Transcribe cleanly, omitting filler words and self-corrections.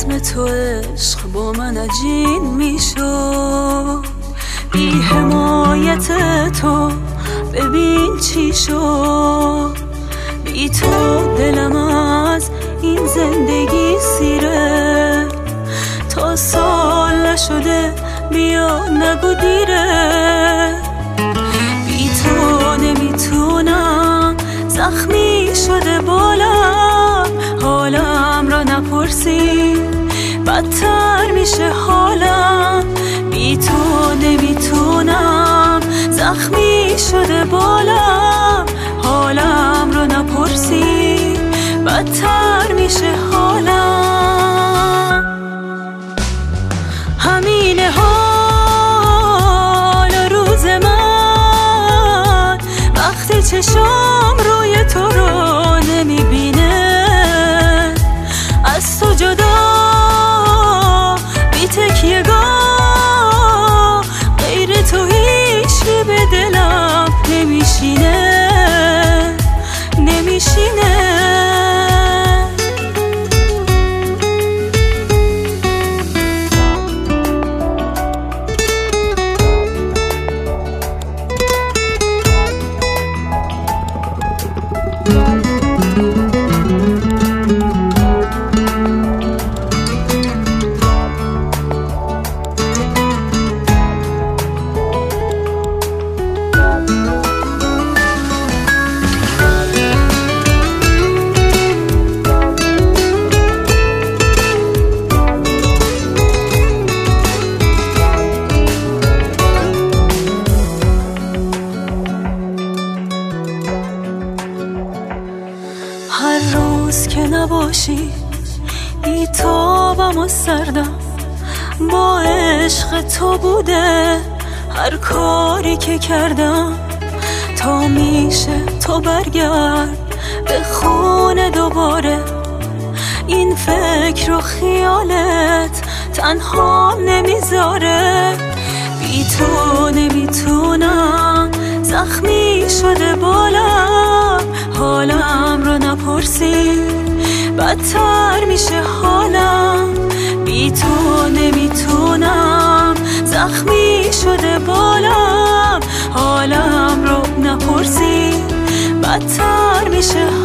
رسم تو عشق با من عجین میشد، بی حمایت تو ببین چی شد. بی تو دلم از این زندگی سیره، تا سال نشده بیا نگو دیره. بی تو نمیتونم، زخمی شده بالم، حالم را نپرسی بدتر میشه حالم. بی تو نمیتونم، زخمی شده بالم، حالم را نپرسی بدتر میشه حالم. همین حال روز من وقتی چشام روی تو رو نمیبینه، از تو جدا بی تکیه‌گاه غیر تو هیچی به دلم نمیشینه. هر روز که نباشی بی‌تابم و سردم، با عشق تو بوده هر کاری که کردم. تا میشه تو برگرد به خونه دوباره، این فکر و خیالت تنها نمیذاره. بی تو نمیتونم، زخمی شده بالم، حالم رو نپرسی بدتر میشه حالم. بی تو نمیتونم، زخمی شده بالم، حالم رو نپرسی بدتر میشه